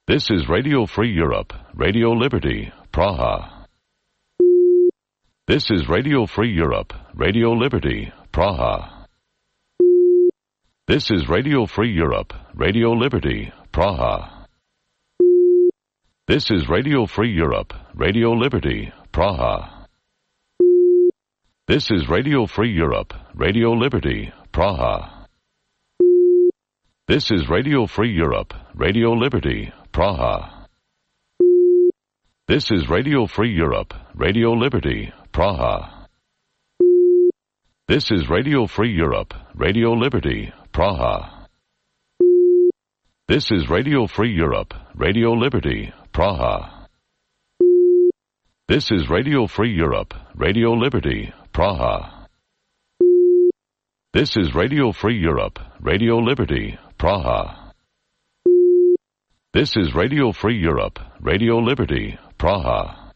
This is Radio Free Europe, Radio Liberty, Praha. This is Radio Free Europe, Radio Liberty, Praha. This is Radio Free Europe, Radio Liberty, Praha. This is Radio Free Europe, Radio Liberty, Praha. This is Radio Free Europe, Radio Liberty, Praha. This is Radio Free Europe, Radio Liberty, Praha. This is Radio Free Europe, Radio Liberty, Praha. This is Radio Free Europe, Radio Liberty, Praha. This is Radio Free Europe, Radio Liberty, Praha. This is Radio Free Europe, Radio Liberty, Praha. This is Radio Free Europe, Radio Liberty, Praha. This is Radio Free Europe, Radio Liberty, Praha.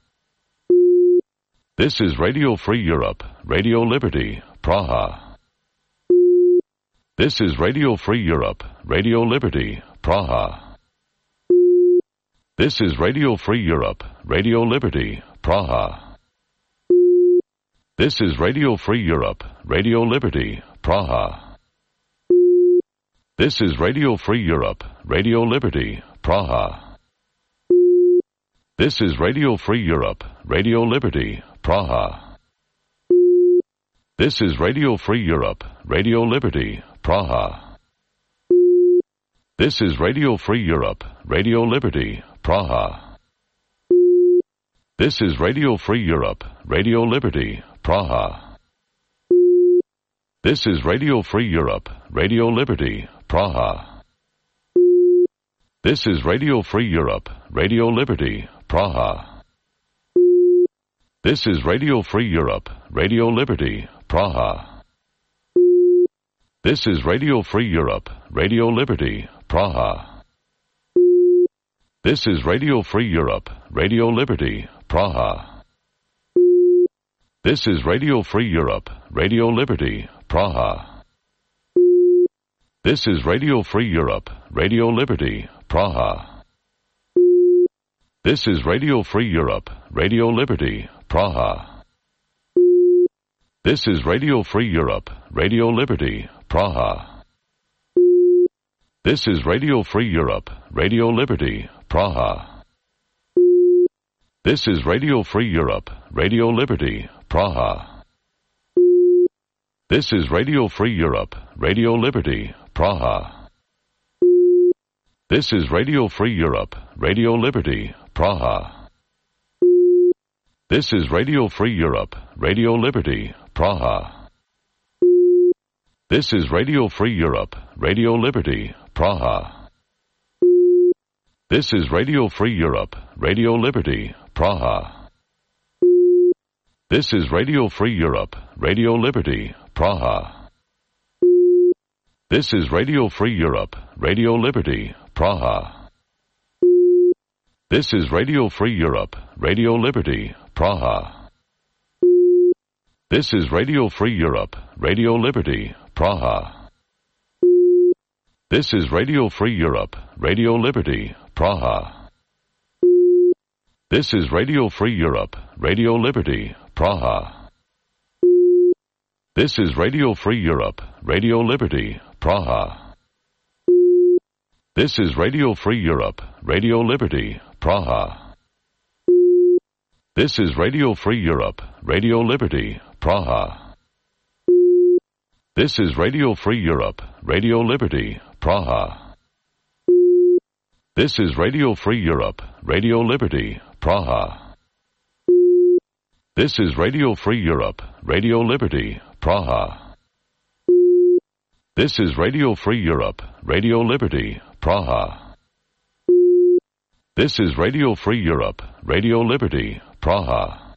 This is Radio Free Europe, Radio Liberty, Praha. This is Radio Free Europe, Radio Liberty, Praha. This is Radio Free Europe, Radio Liberty, Praha. This is Radio Free Europe, Radio Liberty, Praha. This is Radio Free Europe, Radio Liberty, Praha. This is Radio Free Europe, Radio Liberty, Praha. This is Radio Free Europe, Radio Liberty, Praha. This is Radio Free Europe, Radio Liberty, Praha. This is Radio Free Europe, Radio Liberty, Praha. This is Radio Free Europe, Radio Liberty, Praha. This is Radio Free Europe, Radio Liberty, Praha. This is Radio Free Europe, Radio Liberty, Praha. This is Radio Free Europe, Radio Liberty, Praha. This is Radio Free Europe, Radio Liberty, Praha. This is Radio Free Europe, Radio Liberty, Praha. This is Radio Free Europe, Radio Liberty, Praha. This is Radio Free Europe, Radio Liberty, Praha. This is Radio Free Europe, Radio Liberty, Praha. This is Radio Free Europe, Radio Liberty, Praha. This is Radio Free Europe, Radio Liberty, Praha. This is Radio Free Europe, Radio Liberty, Praha. This is Radio Free Europe, Radio Liberty, Praha. This is Radio Free Europe, Radio Liberty, Praha. This is Radio Free Europe, Radio Liberty, Praha. This is Radio Free Europe, Radio Liberty, Praha. This is Radio Free Europe, Radio Liberty, Praha. This is Radio Free Europe, Radio Liberty, Praha. This is Radio Free Europe, Radio Liberty, Praha. This is Radio Free Europe, Radio Liberty, Praha. This is Radio Free Europe, Radio Liberty, Praha. This is Radio Free Europe, Radio Liberty, Praha. This is Radio Free Europe, Radio Liberty, Praha. This is Radio Free Europe, Radio Liberty, Praha. This is Radio Free Europe, Radio Liberty, Praha. This is Radio Free Europe, Radio Liberty, Praha. This is Radio Free Europe, Radio Liberty, Praha. This is Radio Free Europe, Radio Liberty, Praha. This is Radio Free Europe, Radio Liberty, Praha. This is Radio Free Europe, Radio Liberty, Praha.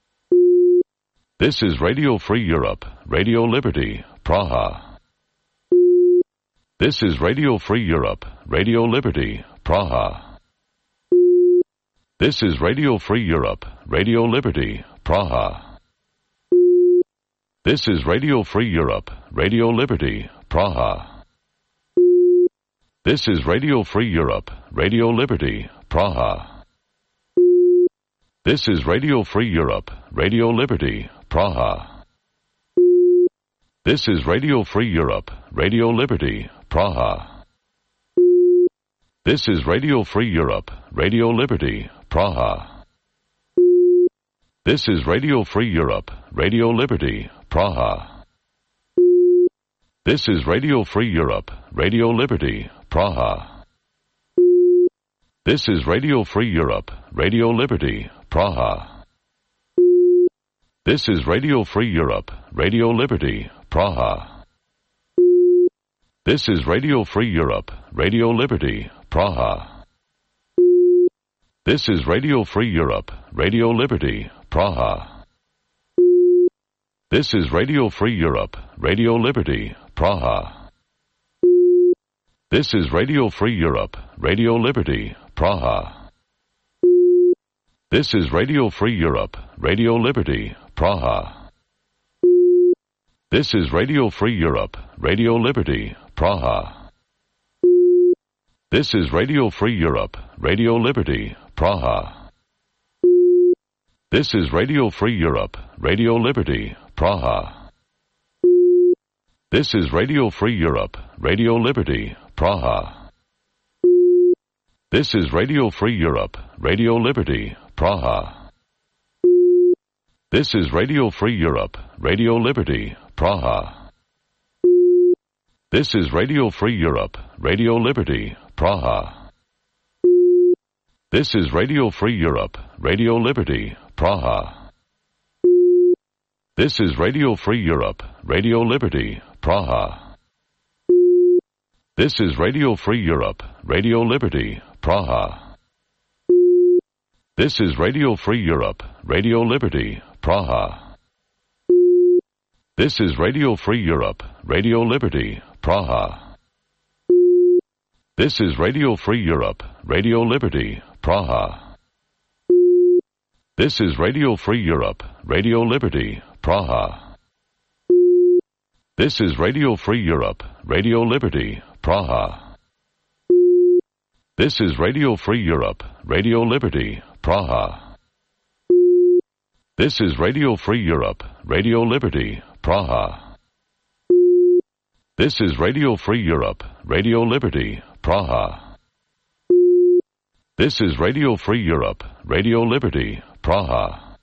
This is Radio Free Europe, Radio Liberty, Praha. This is Radio Free Europe, Radio Liberty, Praha. This is Radio Free Europe, Radio Liberty, Praha. This is Radio Free Europe, Radio Liberty, Praha. This is Radio Free Europe, Radio Liberty, Praha. This is Radio Free Europe, Radio Liberty, Praha. This is Radio Free Europe, Radio Liberty, Praha. This is Radio Free Europe, Radio Liberty, Praha. This is Radio Free Europe, Radio Liberty, Praha. This is Radio Free Europe, Radio Liberty, Praha. This is Radio Free Europe, Radio Liberty, Praha. This is Radio Free Europe, Radio Liberty, Praha. This is Radio Free Europe, Radio Liberty, Praha. This is Radio Free Europe, Radio Liberty, Praha. This is Radio Free Europe, Radio Liberty, Praha. This is Radio Free Europe, Radio Liberty, Praha. This is Radio Free Europe, Radio Liberty, Praha. This is Radio Free Europe, Radio Liberty, Praha. This is Radio Free Europe, Radio Liberty, Praha. This is Radio Free Europe, Radio Liberty, Praha. This is Radio Free Europe, Radio Liberty, Praha. This is Radio Free Europe, Radio Liberty, Praha. This is Radio Free Europe, Radio Liberty, Praha. This is Radio Free Europe, Radio Liberty, Praha. This is Radio Free Europe, Radio Liberty, Praha. This is Radio Free Europe, Radio Liberty, Praha. This is Radio Free Europe, Radio Liberty, Praha. This is Radio Free Europe, Radio Liberty, Praha. This is Radio Free Europe, Radio Liberty, Praha. This is Radio Free Europe, Radio Liberty, Praha. This is Radio Free Europe, Radio Liberty, Praha. This is Radio Free Europe, Radio Liberty, Praha. This is Radio Free Europe, Radio Liberty, Praha. This is Radio Free Europe, Radio Liberty, Praha. This is Radio Free Europe, Radio Liberty, Praha. This is Radio Free Europe, Radio Liberty, Praha.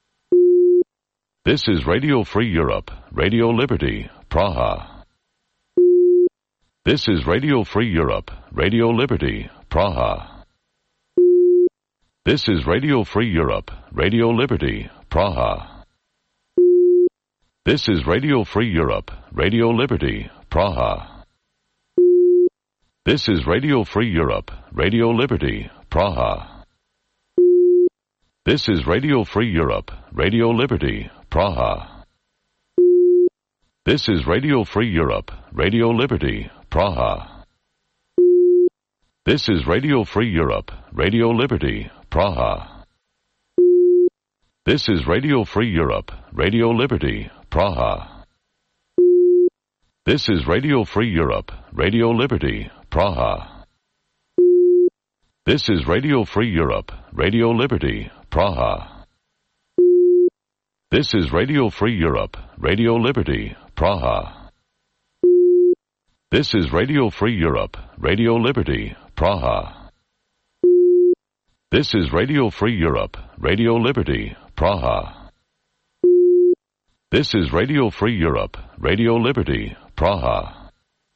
This is Radio Free Europe, Radio Liberty, Praha. This is Radio Free Europe, Radio Liberty, Praha. This is Radio Free Europe, Radio Liberty, Praha. This is Radio Free Europe, Radio Liberty, Praha. This is Radio Free Europe, Radio Liberty, Praha. This is Radio Free Europe, Radio Liberty, Praha. This is Radio Free Europe, Radio Liberty, Praha. This is Radio Free Europe, Radio Liberty, Praha. This is Radio Free Europe, Radio Liberty, Praha. This is Radio Free Europe, Radio Liberty, Praha. This is Radio Free Europe, Radio Liberty, Praha. This is Radio Free Europe, Radio Liberty, Praha. This is Radio Free Europe, Radio Liberty, Praha. This is Radio Free Europe, Radio Liberty, Praha. This is Radio Free Europe, Radio Liberty, Praha.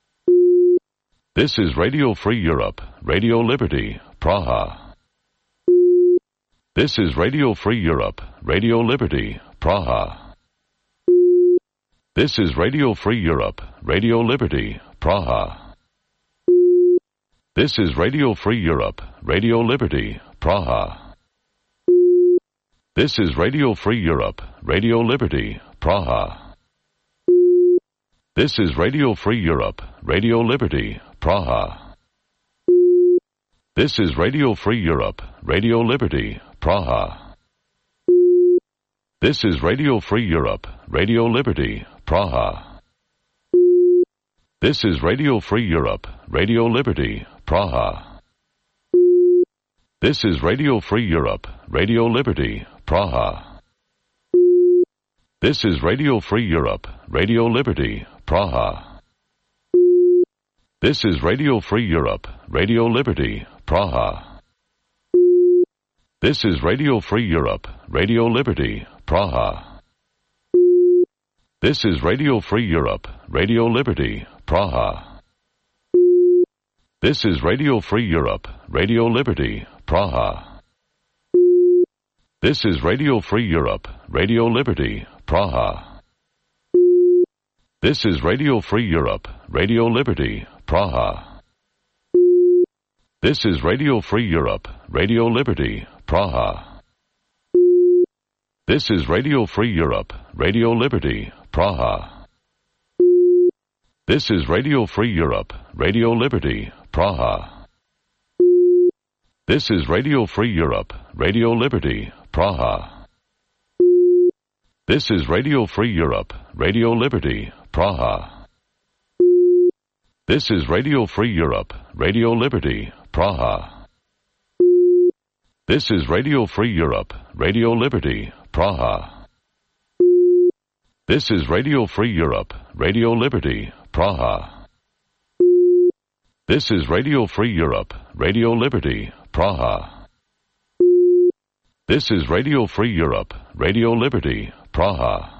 This is Radio Free Europe, Radio Liberty, Praha. This is Radio Free Europe, Radio Liberty, Praha. This is Radio Free Europe, Radio Liberty, Praha. This is Radio Free Europe, Radio Liberty, Praha. This is Radio Free Europe, Radio Liberty, Praha. This is Radio Free Europe, Radio Liberty, Praha. This is Radio Free Europe, Radio Liberty, Praha. This is Radio Free Europe, Radio Liberty, Praha. This is Radio Free Europe, Radio Liberty, Praha. This is Radio Free Europe, Radio Liberty, Praha. This is Radio Free Europe, Radio Liberty, Praha. This is Radio Free Europe, Radio Liberty, Praha. This is Radio Free Europe, Radio Liberty, Praha. This is Radio Free Europe, Radio Liberty, Praha. This is Radio Free Europe, Radio Liberty, Praha. This is Radio Free Europe, Radio Liberty, Praha. This is Radio Free Europe, Radio Liberty, Praha. This is Radio Free Europe, Radio Liberty, Praha. This is Radio Free Europe, Radio Liberty, Praha. This is Radio Free Europe, Radio Liberty, Praha. This is Radio Free Europe, Radio Liberty, Praha. This is Radio Free Europe, Radio Liberty, Praha. This is Radio Free Europe, Radio Liberty, Praha. This is Radio Free Europe, Radio Liberty, Praha. This is Radio Free Europe, Radio Liberty, Praha. This is Radio Free Europe, Radio Liberty, Praha. This is Radio Free Europe, Radio Liberty, Praha.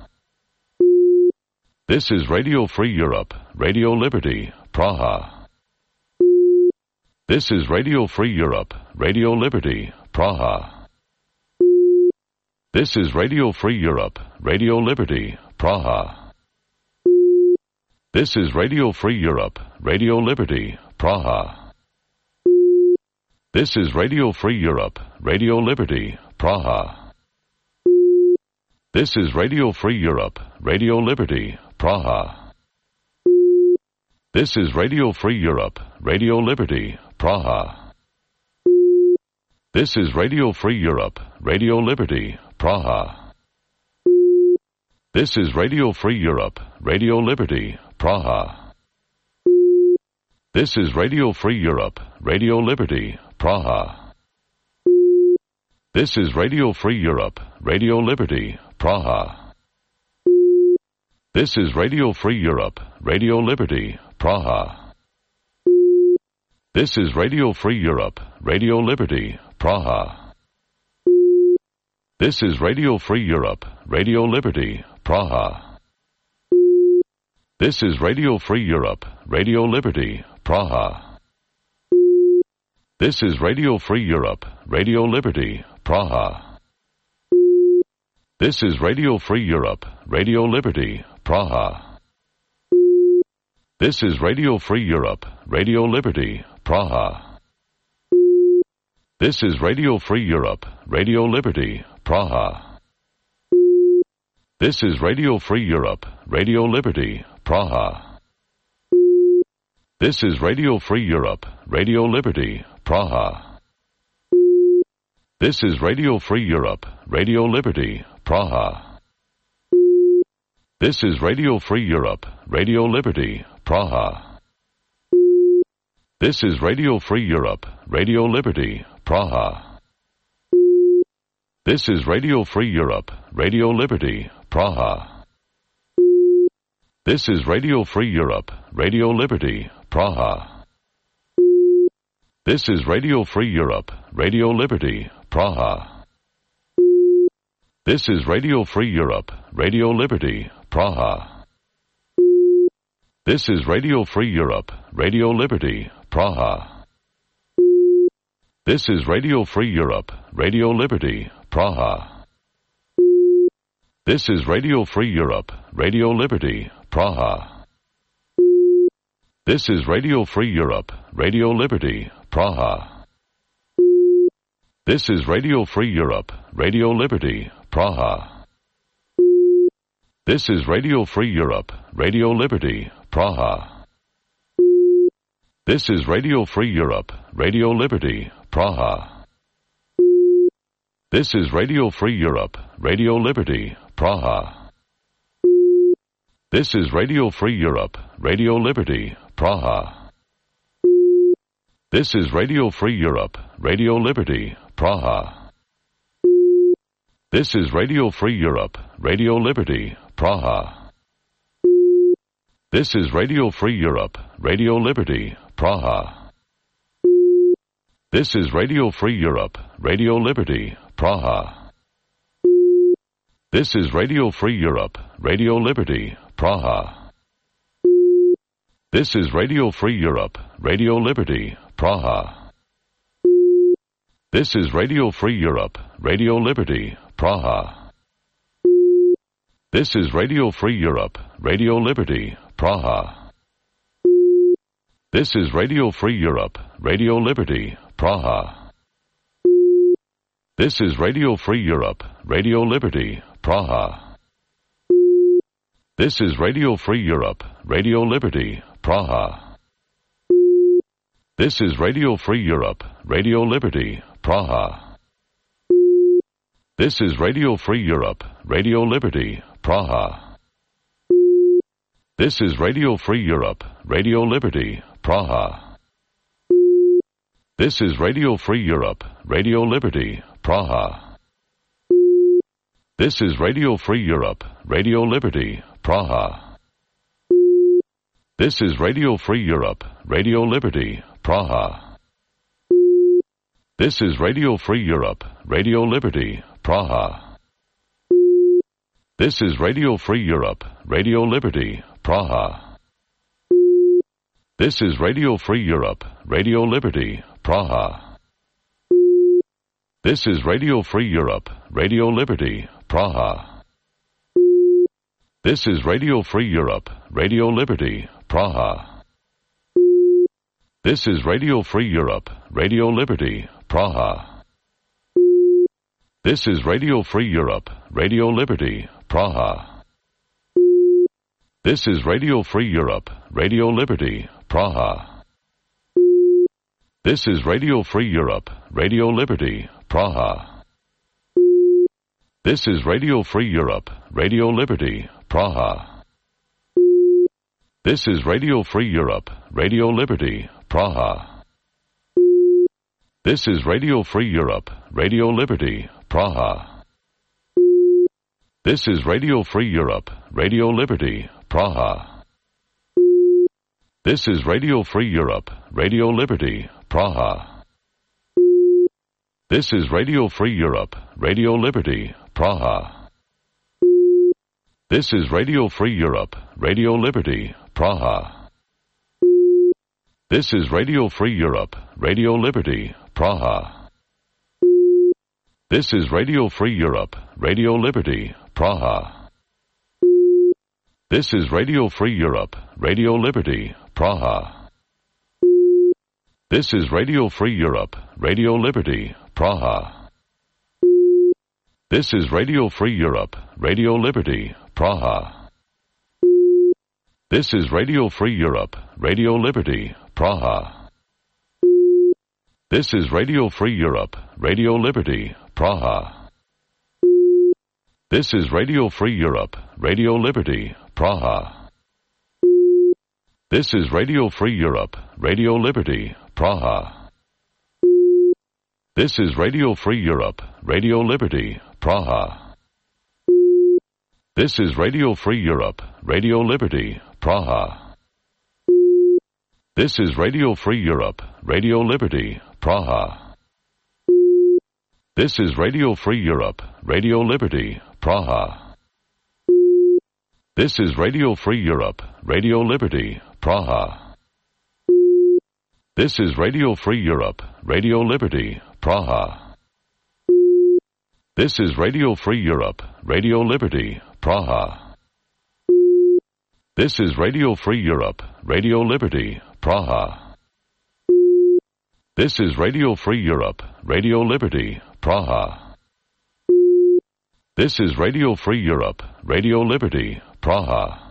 This is Radio Free Europe, Radio Liberty, Praha. This is Radio Free Europe, Radio Liberty, Praha. This is Radio Free Europe, Radio Liberty, Praha. This is Radio Free Europe, Radio Liberty, Praha. This is Radio Free Europe, Radio Liberty, Praha. This is Radio Free Europe, Radio Liberty, Praha. This is Radio Free Europe, Radio Liberty, Praha. This is Radio Free Europe, Radio Liberty, Praha. This is Radio Free Europe, Radio Liberty, Praha. This is Radio Free Europe, Radio Liberty, Praha. This is Radio Free Europe, Radio Liberty, Praha. This is Radio Free Europe, Radio Liberty, Praha. This is Radio Free Europe, Radio Liberty, Praha. This is Radio Free Europe, Radio Liberty, Praha. This is Radio Free Europe, Radio Liberty, Praha. This is Radio Free Europe, Radio Liberty, Praha. This is Radio Free Europe, Radio Liberty, Praha. This is Radio Free Europe, Radio Liberty, Praha. This is Radio Free Europe, Radio Liberty, Praha. This is Radio Free Europe, Radio Liberty, Praha. This is Radio Free Europe, Radio Liberty, Praha. This is Radio Free Europe, Radio Liberty, Praha. This is Radio Free Europe, Radio Liberty, Praha. This is Radio Free Europe, Radio Liberty, Praha. This is Radio Free Europe, Radio Liberty, Praha. This is Radio Free Europe, Radio Liberty, Praha. This is Radio Free Europe, Radio Liberty, Praha. This is Radio Free Europe, Radio Liberty, Praha. This is Radio Free Europe, Radio Liberty, Praha. This is Radio Free Europe, Radio Liberty, Praha. This is Radio Free Europe, Radio Liberty, Praha. This is Radio Free Europe, Radio Liberty, Praha. This is Radio Free Europe, Radio Liberty, Praha. This is Radio Free Europe, Radio Liberty, Praha. This is Radio Free Europe, Radio Liberty, Praha. This is Radio Free Europe, Radio Liberty, Praha. This is Radio Free Europe, Radio Liberty, Praha. This is Radio Free Europe, Radio Liberty, Praha. This is Radio Free Europe, Radio Liberty, Praha. This is Radio Free Europe, Radio Liberty, Praha. This is Radio Free Europe, Radio Liberty, Praha. This is Radio Free Europe, Radio Liberty, Praha. This is Radio Free Europe, Radio Liberty, Praha. This is Radio Free Europe, Radio Liberty, Praha. This is Radio Free Europe, Radio Liberty, Praha. This is Radio Free Europe, Radio Liberty, Praha. This is Radio Free Europe, Radio Liberty, Praha. This is Radio Free Europe, Radio Liberty, Praha. This is Radio Free Europe, Radio Liberty, Praha. This is Radio Free Europe, Radio Liberty, Praha. This is Radio Free Europe, Radio Liberty, Praha. This is Radio Free Europe, Radio Liberty, Praha. This is Radio Free Europe, Radio Liberty, Praha. This is Radio Free Europe, Radio Liberty, Praha. This is Radio Free Europe, Radio Liberty, Praha. This is Radio Free Europe, Radio Liberty, Praha. This is Radio Free Europe, Radio Liberty, Praha. This is Radio Free Europe, Radio Liberty, Praha. This is Radio Free Europe, Radio Liberty, Praha. This is Radio Free Europe, Radio Liberty, Praha. This is Radio Free Europe, Radio Liberty, Praha. This is Radio Free Europe, Radio Liberty, Praha. This is Radio Free Europe, Radio Liberty, Praha. This is Radio Free Europe, Radio Liberty, Praha. This is Radio Free Europe, Radio Liberty, Praha. This is Radio Free Europe, Radio Liberty, Praha. This is Radio Free Europe, Radio Liberty, Praha. This is Radio Free Europe, Radio Liberty, Praha. This is Radio Free Europe, Radio Liberty, Praha. This is Radio Free Europe, Radio Liberty, Praha. This is Radio Free Europe, Radio Liberty, Praha. This is Radio Free Europe, Radio Liberty, Praha. This is Radio Free Europe, Radio Liberty, Praha. This is Radio Free Europe, Radio Liberty, Praha. This is Radio Free Europe, Radio Liberty, Praha. This is Radio Free Europe, Radio Liberty, Praha. This is Radio Free Europe, Radio Liberty, Praha. This is Radio Free Europe, Radio Liberty, Praha. This is Radio Free Europe, Radio Liberty, Praha. This is Radio Free Europe, Radio Liberty, Praha. This is Radio Free Europe, Radio Liberty, Praha. This is Radio Free Europe, Radio Liberty, Praha. This is Radio Free Europe, Radio Liberty, Praha. This is Radio Free Europe, Radio Liberty, Praha. This is Radio Free Europe, Radio Liberty, Praha. This is Radio Free Europe, Radio Liberty, Praha. This is Radio Free Europe, Radio Liberty, Praha. This is Radio Free Europe, Radio Liberty, Praha. This is Radio Free Europe, Radio Liberty, Praha.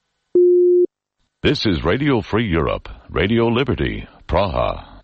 This is Radio Free Europe, Radio Liberty, Praha.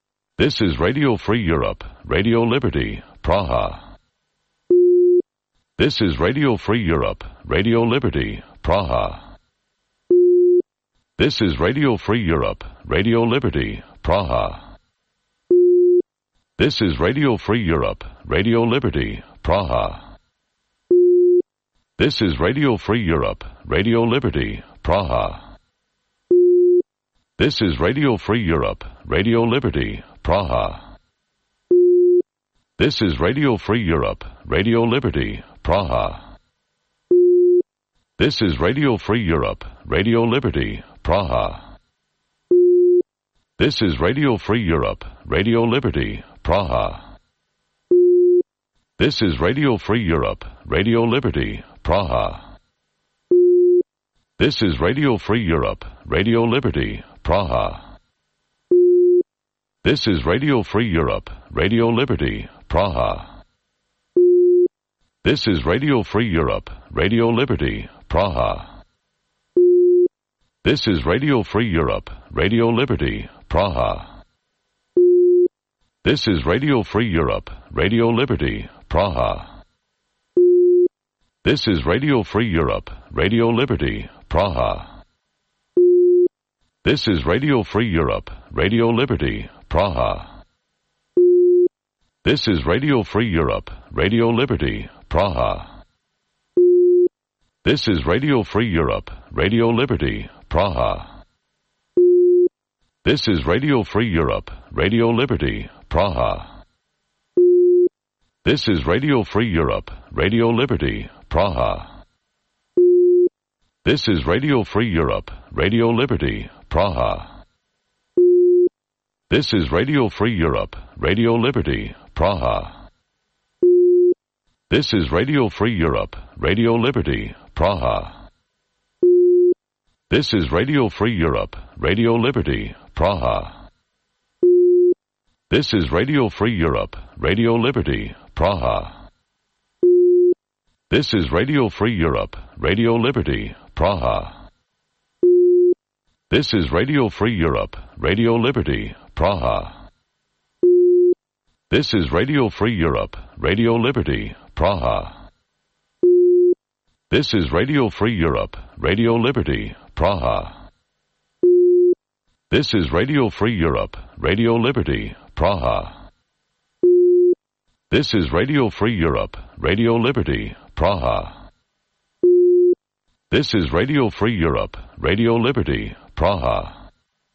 This is Radio Free Europe, Radio Liberty, Praha. This is Radio Free Europe, Radio Liberty, Praha. This is Radio Free Europe, Radio Liberty, Praha. This is Radio Free Europe, Radio Liberty, Praha. This is Radio Free Europe, Radio Liberty, Praha. This is Radio Free Europe, Radio Liberty, Praha. This is Radio Free Europe, Radio Liberty, Praha. This is Radio Free Europe, Radio Liberty, Praha. This is Radio Free Europe, Radio Liberty, Praha. This is Radio Free Europe, Radio Liberty, Praha. This is Radio Free Europe, Radio Liberty, Praha. This is Radio Free Europe, Radio Liberty, Praha. This is Radio Free Europe, Radio Liberty, Praha. This is Radio Free Europe, Radio Liberty, Praha. This is Radio Free Europe, Radio Liberty, Praha. This is Radio Free Europe, Radio Liberty, Praha. This is Radio Free Europe, Radio Liberty, Praha. This is Radio Free Europe, Radio Liberty, Praha. This is Radio Free Europe, Radio Liberty, Praha. This is Radio Free Europe, Radio Liberty, Praha. This is Radio Free Europe, Radio Liberty, Praha. This is Radio Free Europe, Radio Liberty, Praha. This is Radio Free Europe, Radio Liberty, Praha. This is Radio Free Europe, Radio Liberty, Praha. This is Radio Free Europe, Radio Liberty, Praha. This is Radio Free Europe, Radio Liberty, Praha. This is Radio Free Europe, Radio Liberty, Praha. This is Radio Free Europe, Radio Liberty, Praha. This is Radio Free Europe, Radio Liberty, Praha. This is Radio Free Europe, Radio Liberty, Praha. This is Radio Free Europe, Radio Liberty, Praha. This is Radio Free Europe, Radio Liberty, Praha. This is Radio Free Europe, Radio Liberty, Praha.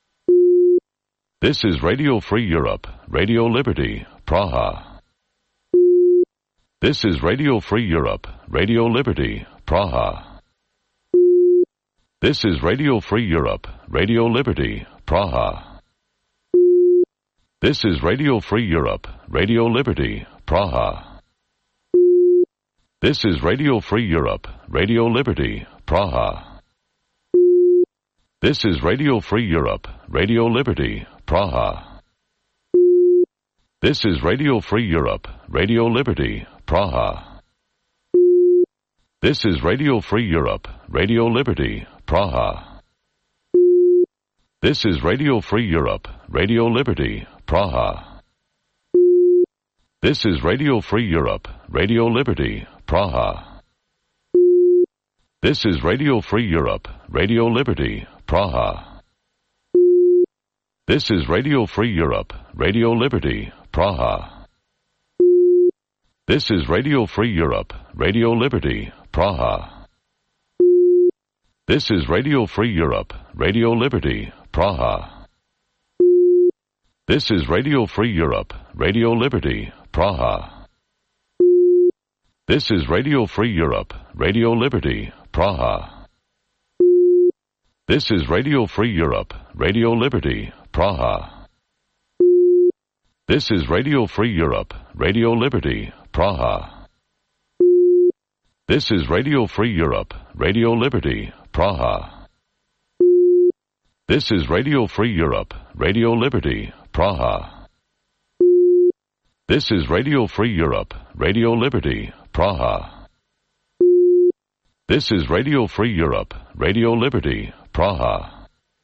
This is Radio Free Europe, Radio Liberty, Praha. This is Radio Free Europe, Radio Liberty, Praha. This is Radio Free Europe, Radio Liberty, Praha. This is Radio Free Europe, Radio Liberty, Praha. This is Radio Free Europe, Radio Liberty, Praha. This is Radio Free Europe, Radio Liberty, Praha. This is Radio Free Europe, Radio Liberty, Praha. This is Radio Free Europe, Radio Liberty, Praha. This is Radio Free Europe, Radio Liberty, Praha. This is Radio Free Europe, Radio Liberty, Praha. This is Radio Free Europe, Radio Liberty, Praha. This is Radio Free Europe, Radio Liberty, Praha. This is Radio Free Europe, Radio Liberty, Praha. This is Radio Free Europe, Radio Liberty, Praha. This is Radio Free Europe, Radio Liberty, Praha. This is Radio Free Europe, Radio Liberty, Praha. This is Radio Free Europe, Radio Liberty, Praha. This is Radio Free Europe, Radio Liberty, Praha. This is Radio Free Europe, Radio Liberty, Praha. This is Radio Free Europe, Radio Liberty, Praha. This is Radio Free Europe, Radio Liberty, Praha. This is Radio Free Europe, Radio Liberty, Praha.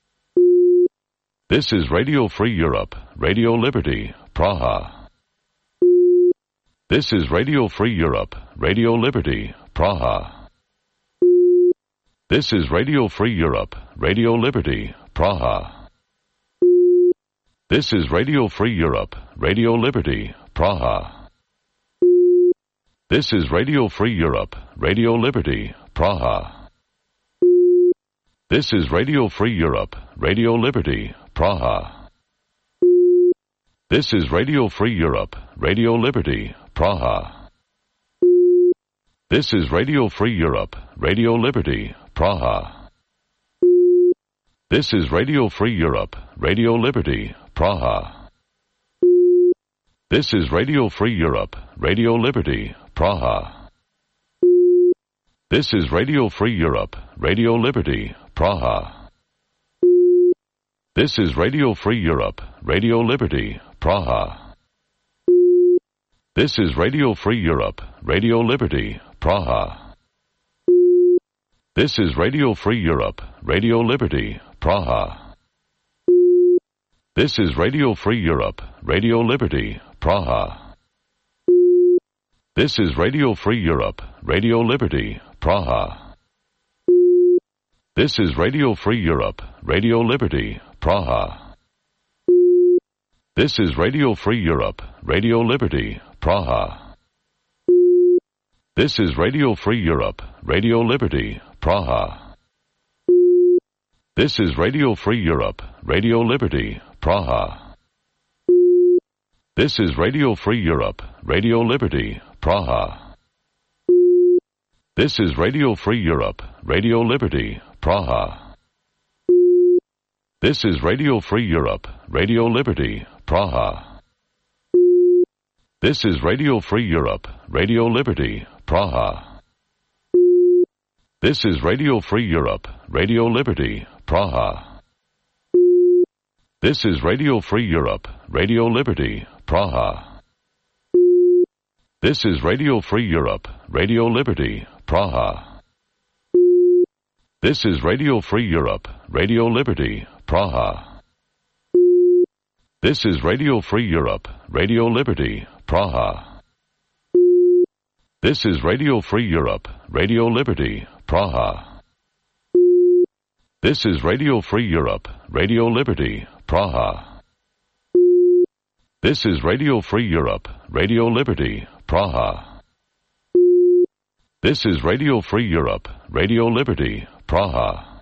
This is Radio Free Europe, Radio Liberty, Praha. This is Radio Free Europe, Radio Liberty, Praha. This is Radio Free Europe, Radio Liberty, Praha. This is Radio Free Europe, Radio Liberty, Praha. This is Radio Free Europe, Radio Liberty, Praha. This is Radio Free Europe, Radio Liberty, Praha. This is Radio Free Europe, Radio Liberty, Praha. This is Radio Free Europe, Radio Liberty, Praha. This is Radio Free Europe, Radio Liberty, Praha. This is Radio Free Europe, Radio Liberty, Praha. This is Radio Free Europe, Radio Liberty, Praha. This is Radio Free Europe, Radio Liberty, Praha. This is Radio Free Europe, Radio Liberty, Praha. This is Radio Free Europe, Radio Liberty, Praha. This is Radio Free Europe, Radio Liberty, Praha. This is Radio Free Europe, Radio Liberty, Praha. This is Radio Free Europe, Radio Liberty, Praha. This is Radio Free Europe, Radio Liberty, Praha. This is Radio Free Europe, Radio Liberty, Praha. This is Radio Free Europe, Radio Liberty, Praha. This is Radio Free Europe, Radio Liberty, Praha. This is Radio Free Europe, Radio Liberty, Praha. This is Radio Free Europe, Radio Liberty, Praha. This is Radio Free Europe, Radio Liberty, Praha. This is Radio Free Europe, Radio Liberty, Praha. This is Radio Free Europe, Radio Liberty, Praha. This is Radio Free Europe, Radio Liberty, Praha. This is Radio Free Europe, Radio Liberty, Praha. This is Radio Free Europe, Radio Liberty, Praha. This is Radio Free Europe, Radio Liberty, Praha. This is Radio Free Europe, Radio Liberty, Praha. This is Radio Free Europe, Radio Liberty, Praha. This is Radio Free Europe, Radio Liberty, Praha.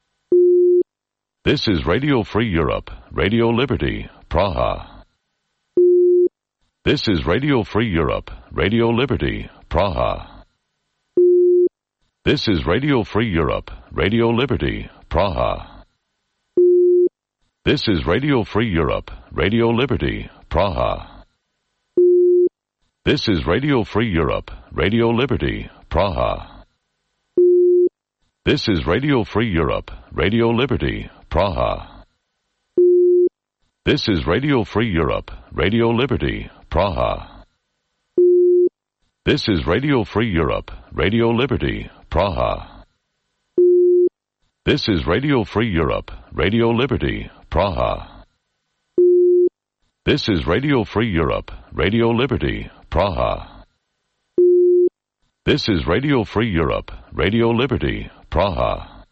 This is Radio Free Europe, Radio Liberty, Praha. This is Radio Free Europe, Radio Liberty, Praha. This is Radio Free Europe, Radio Liberty, Praha. This is Radio Free Europe, Radio Liberty, Praha. This is Radio Free Europe, Radio Liberty, Praha. This is Radio Free Europe, Radio Liberty, Praha. This is Radio Free Europe, Radio Liberty, Praha. This is Radio Free Europe, Radio Liberty, Praha. This is Radio Free Europe, Radio Liberty, Praha. This is Radio Free Europe, Radio Liberty, Praha. This is Radio Free Europe, Radio Liberty, Praha.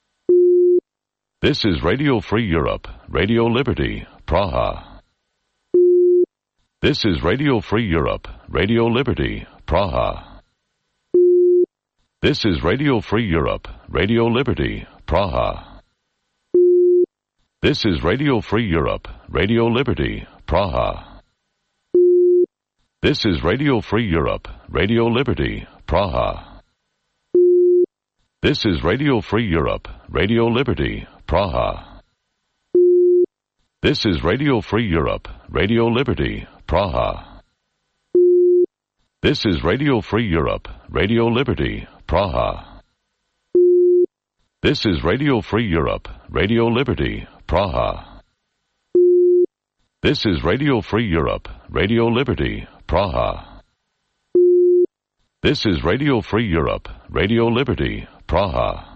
This is Radio Free Europe, Radio Liberty, Praha. This is Radio Free Europe, Radio Liberty, Praha. This is Radio Free Europe, Radio Liberty, Praha. This is Radio Free Europe, Radio Liberty, Praha. This is Radio Free Europe, Radio Liberty, Praha. This is Radio Free Europe, Radio Liberty, Praha. This is Radio Free Europe, Radio Liberty, Praha. This is Radio Free Europe, Radio Liberty, Praha. This is Radio Free Europe, Radio Liberty, Praha. This is Radio Free Europe, Radio Liberty, Praha. This is Radio Free Europe, Radio Liberty, Praha.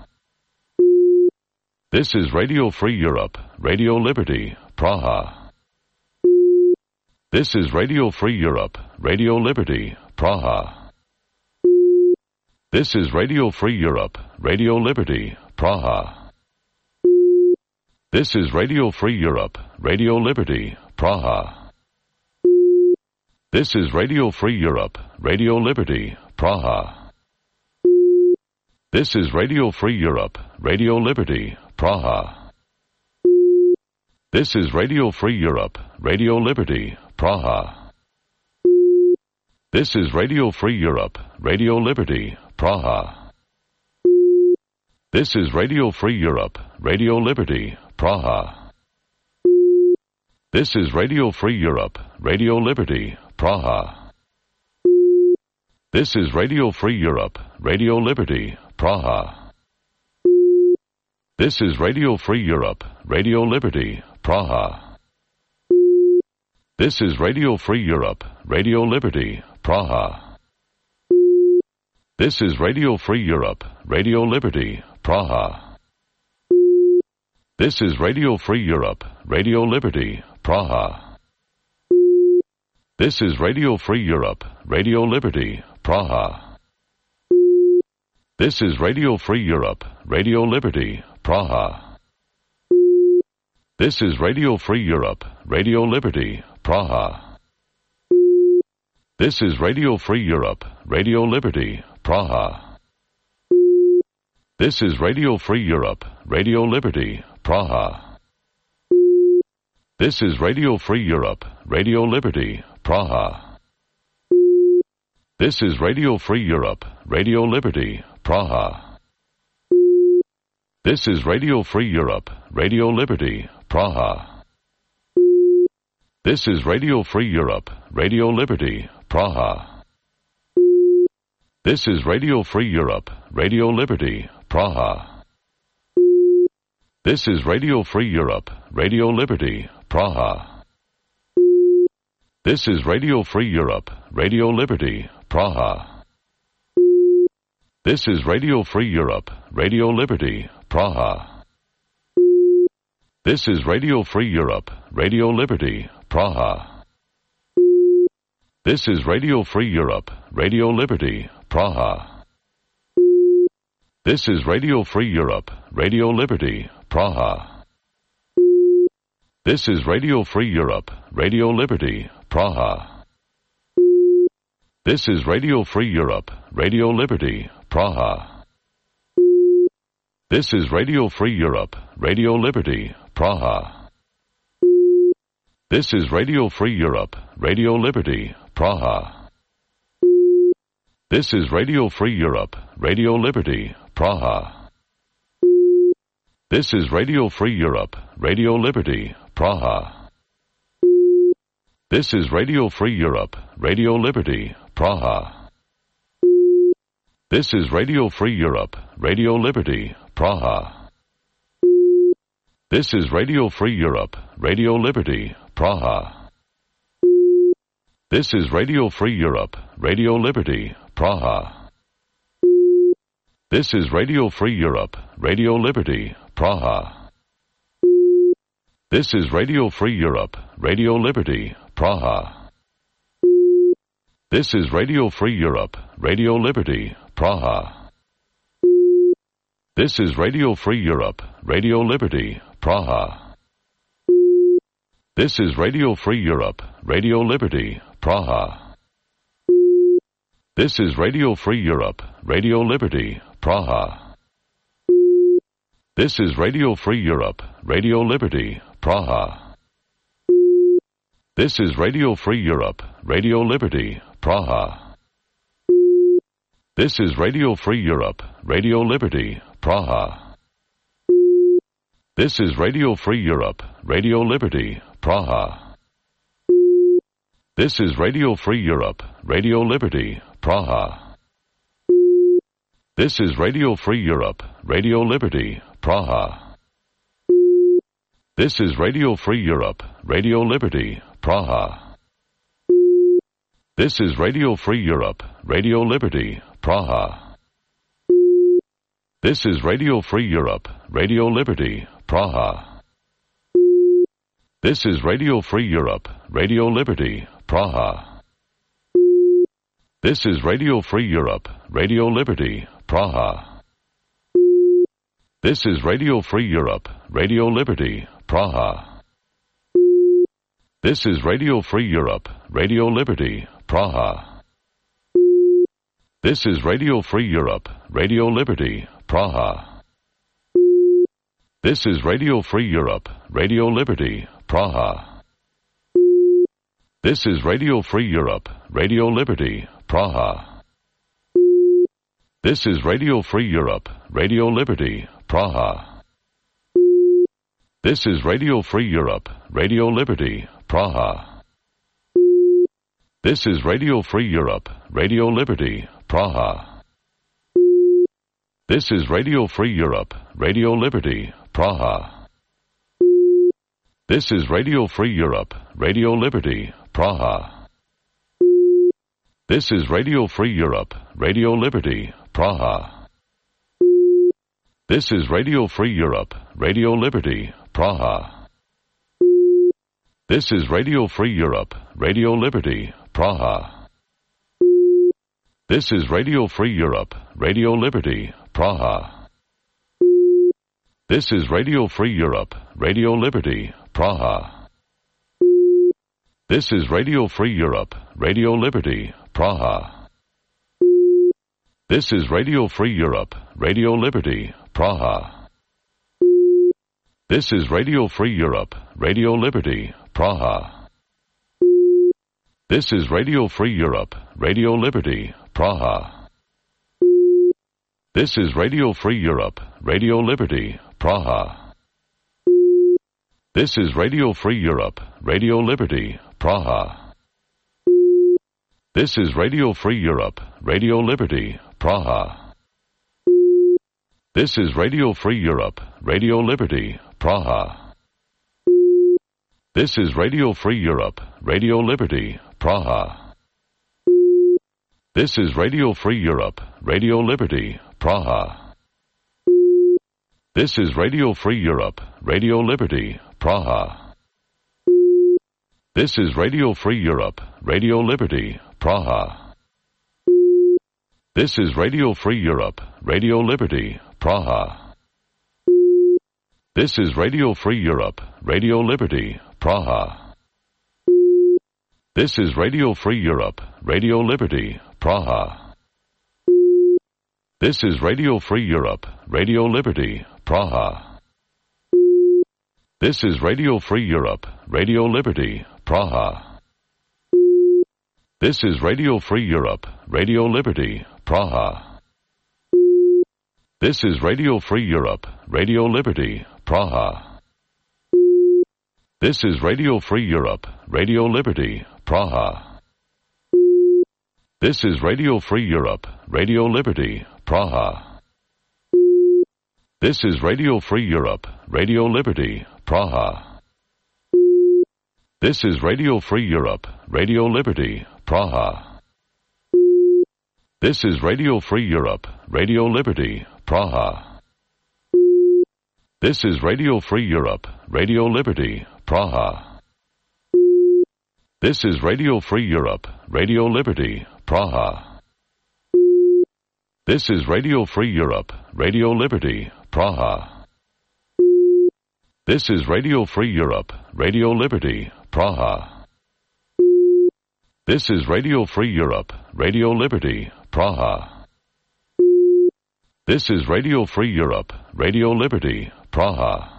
This is Radio Free Europe, Radio Liberty, Praha. This is Radio Free Europe, Radio Liberty, Praha. This is Radio Free Europe, Radio Liberty, Praha. This is Radio Free Europe, Radio Liberty, Praha. This is Radio Free Europe, Radio Liberty, Praha. This is Radio Free Europe, Radio Liberty, Praha. This is Radio Free Europe, Radio Liberty, Praha. This is Radio Free Europe, Radio Liberty, Praha. This is Radio Free Europe, Radio Liberty, Praha. This is Radio Free Europe, Radio Liberty, Praha. This is Radio Free Europe, Radio Liberty, Praha. This is Radio Free Europe, Radio Liberty, Praha. This is Radio Free Europe, Radio Liberty, Praha. This is Radio Free Europe, Radio Liberty, Praha. This is Radio Free Europe, Radio Liberty, Praha. This is Radio Free Europe, Radio Liberty, Praha. This is Radio Free Europe, Radio Liberty, Praha. This is Radio Free Europe, Radio Liberty, Praha. This is Radio Free Europe, Radio Liberty, Praha. This is Radio Free Europe, Radio Liberty, Praha. This is Radio Free Europe, Radio Liberty, Praha. This is Radio Free Europe, Radio Liberty, Praha. This is Radio Free Europe, Radio Liberty, Praha. This is Radio Free Europe, Radio Liberty, Praha. This is Radio Free Europe, Radio Liberty, Praha. This is Radio Free Europe, Radio Liberty, Praha. This is Radio Free Europe, Radio Liberty, Praha. This is Radio Free Europe, Radio Liberty, Praha. This is Radio Free Europe, Radio Liberty, Praha. This is Radio Free Europe, Radio Liberty, Praha. This is Radio Free Europe, Radio Liberty, Praha. This is Radio Free Europe, Radio Liberty, Praha. This is Radio Free Europe, Radio Liberty, Praha. This is Radio Free Europe, Radio Liberty, Praha. This is Radio Free Europe, Radio Liberty, Praha. This is Radio Free Europe, Radio Liberty, Praha. This is Radio Free Europe, Radio Liberty, Praha. This is Radio Free Europe, Radio Liberty, Praha. This is Radio Free Europe, Radio Liberty, Praha. This is Radio Free Europe, Radio Liberty, Praha. This is Radio Free Europe, Radio Liberty, Praha. This is Radio Free Europe, Radio Liberty, Praha. This is Radio Free Europe, Radio Liberty, Praha. This is Radio Free Europe, Radio Liberty, Praha. This is Radio Free Europe, Radio Liberty, Praha. This is Radio Free Europe, Radio Liberty, Praha. This is Radio Free Europe, Radio Liberty, Praha. This is Radio Free Europe, Radio Liberty, Praha. This is Radio Free Europe, Radio Liberty, Praha. This is Radio Free Europe, Radio Liberty, Praha. This is Radio Free Europe, Radio Liberty, Praha. This is Radio Free Europe, Radio Liberty, Praha. This is Radio Free Europe, Radio Liberty, Praha. This is Radio Free Europe, Radio Liberty, Praha. This is Radio Free Europe, Radio Liberty, Praha. This is Radio Free Europe, Radio Liberty, Praha. This is Radio Free Europe, Radio Liberty, Praha. This is Radio Free Europe, Radio Liberty, Praha. This is Radio Free Europe, Radio Liberty, Praha. This is Radio Free Europe, Radio Liberty, Praha. This is Radio Free Europe, Radio Liberty, Praha. This is Radio Free Europe, Radio Liberty, Praha. This is Radio Free Europe, Radio Liberty, Praha. This is Radio Free Europe, Radio Liberty, Praha. This is Radio Free Europe, Radio Liberty, Praha. This is Radio Free Europe, Radio Liberty, Praha. This is Radio Free Europe, Radio Liberty, Praha. This is Radio Free Europe, Radio Liberty, Praha. This is Radio Free Europe, Radio Liberty, Praha. This is Radio Free Europe, Radio Liberty, Praha. This is Radio Free Europe, Radio Liberty, Praha. This is Radio Free Europe, Radio Liberty, Praha. This is Radio Free Europe, Radio Liberty, Praha. This is Radio Free Europe, Radio Liberty, Praha. This is Radio Free Europe, Radio Liberty, Praha. This is Radio Free Europe, Radio Liberty, Praha. This is Radio Free Europe, Radio Liberty, Praha. This is Radio Free Europe, Radio Liberty, Praha. This is Radio Free Europe, Radio Liberty, Praha. This is Radio Free Europe, Radio Liberty, Praha. This is Radio Free Europe, Radio Liberty, Praha. This is Radio Free Europe, Radio Liberty, Praha. This is Radio Free Europe, Radio Liberty, Praha. This is Radio Free Europe, Radio Liberty, Praha. This is Radio Free Europe, Radio Liberty, Praha. This is Radio Free Europe, Radio Liberty, Praha. This is Radio Free Europe, Radio Liberty, Praha. This is Radio Free Europe, Radio Liberty, Praha. This is Radio Free Europe, Radio Liberty, Praha. This is Radio Free Europe, Radio Liberty, Praha. This is Radio Free Europe, Radio Liberty, Praha. This is Radio Free Europe, Radio Liberty, Praha. This is Radio Free Europe, Radio Liberty, Praha. This is Radio Free Europe, Radio Liberty, Praha. This is Radio Free Europe, Radio Liberty, Praha. This is Radio Free Europe, Radio Liberty, Praha. This is Radio Free Europe, Radio Liberty, Praha. This is Radio Free Europe, Radio Liberty, Praha. This is Radio Free Europe, Radio Liberty, Praha. This is Radio Free Europe, Radio Liberty, Praha. This is Radio Free Europe, Radio Liberty, Praha. This is Radio Free Europe, Radio Liberty, Praha. This is Radio Free Europe, Radio Liberty, Praha.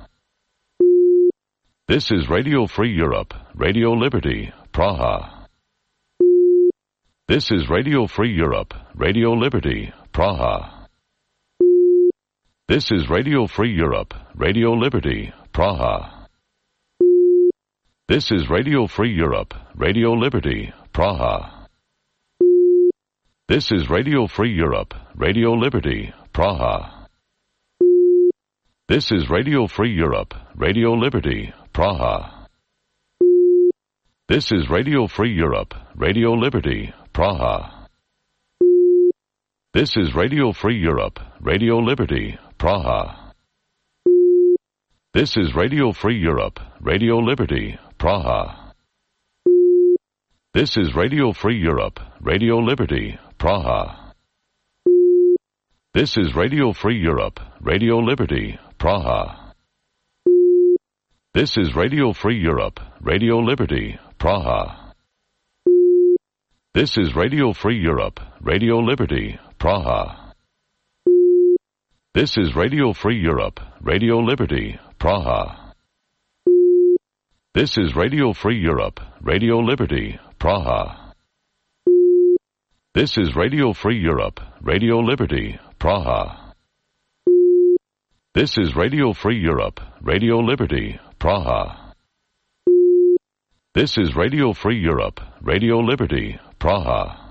This is Radio Free Europe, Radio Liberty, Praha. This is Radio Free Europe, Radio Liberty, Praha. This is Radio Free Europe, Radio Liberty, Praha. This is Radio Free Europe, Radio Liberty, Praha. This is Radio Free Europe, Radio Liberty, Praha. This is Radio Free Europe, Radio Liberty, Praha. This is Radio Free Europe, Radio Liberty, Praha. This is Radio Free Europe, Radio Liberty, Praha. This is Radio Free Europe, Radio Liberty, Praha. This is Radio Free Europe, Radio Liberty, Praha. This is Radio Free Europe, Radio Liberty, Praha. This is Radio Free Europe, Radio Liberty, Praha. This is Radio Free Europe, Radio Liberty, Praha. This is Radio Free Europe, Radio Liberty, Praha. This is Radio Free Europe, Radio Liberty, Praha. This is Radio Free Europe, Radio Liberty, Praha. This is Radio Free Europe, Radio Liberty, Praha. This is Radio Free Europe, Radio Liberty, Praha.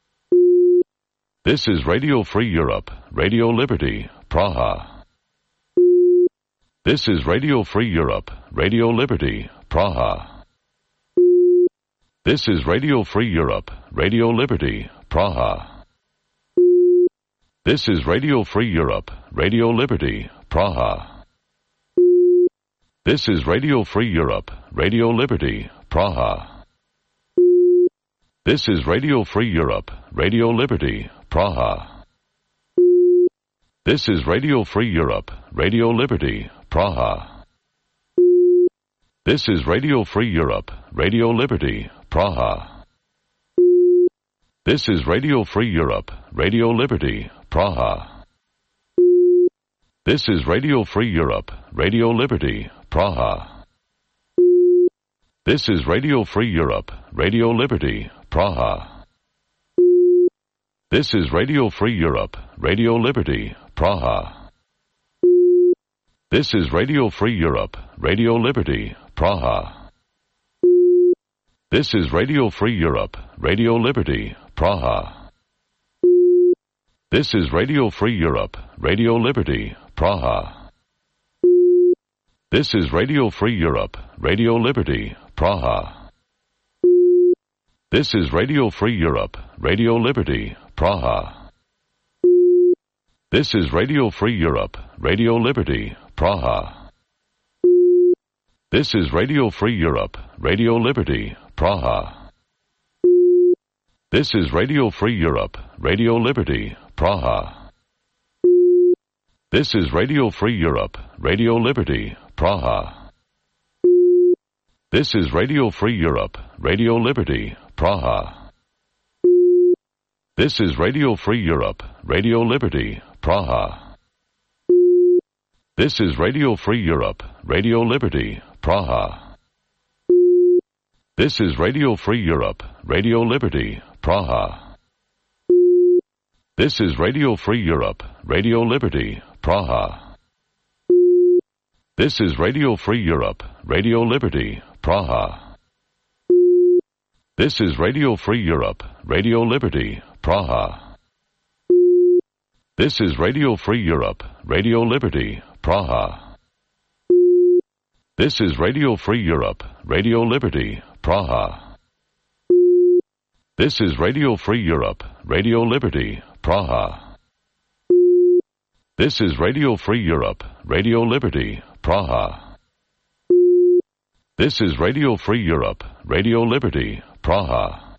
This is Radio Free Europe, Radio Liberty, Praha. This is Radio Free Europe, Radio Liberty, Praha. This is Radio Free Europe, Radio Liberty, Praha. This is Radio Free Europe, Radio Liberty, Praha. This is Radio Free Europe, Radio Liberty, Praha. This is Radio Free Europe, Radio Liberty, Praha. This is Radio Free Europe, Radio Liberty, Praha. This is Radio Free Europe, Radio Liberty, Praha. This is Radio Free Europe, Radio Liberty, Praha. This is Radio Free Europe, Radio Liberty, Praha. This is Radio Free Europe, Radio Liberty, Praha. This is Radio Free Europe, Radio Liberty, Praha. This is Radio Free Europe, Radio Liberty, Praha. This is Radio Free Europe, Radio Liberty, Praha. This is Radio Free Europe, Radio Liberty, Praha. This is Radio Free Europe, Radio Liberty, Praha. This is Radio Free Europe, Radio Liberty, Praha. This is Radio Free Europe, Radio Liberty, Praha. This is Radio Free Europe, Radio Liberty, Praha. This is Radio Free Europe, Radio Liberty, Praha. This is Radio Free Europe, Radio Liberty, Praha. This is Radio Free Europe, Radio Liberty, Praha. This is Radio Free Europe, Radio Liberty, Praha. This is Radio Free Europe, Radio Liberty, Praha. This is Radio Free Europe, Radio Liberty, Praha. This is Radio Free Europe, Radio Liberty, Praha. This is Radio Free Europe, Radio Liberty, Praha. This is Radio Free Europe, Radio Liberty, Praha. This is Radio Free Europe, Radio Liberty, Praha. This is Radio Free Europe, Radio Liberty, Praha. This is Radio Free Europe, Radio Liberty, Praha. This is Radio Free Europe, Radio Liberty, Praha. This is Radio Free Europe, Radio Liberty, Praha.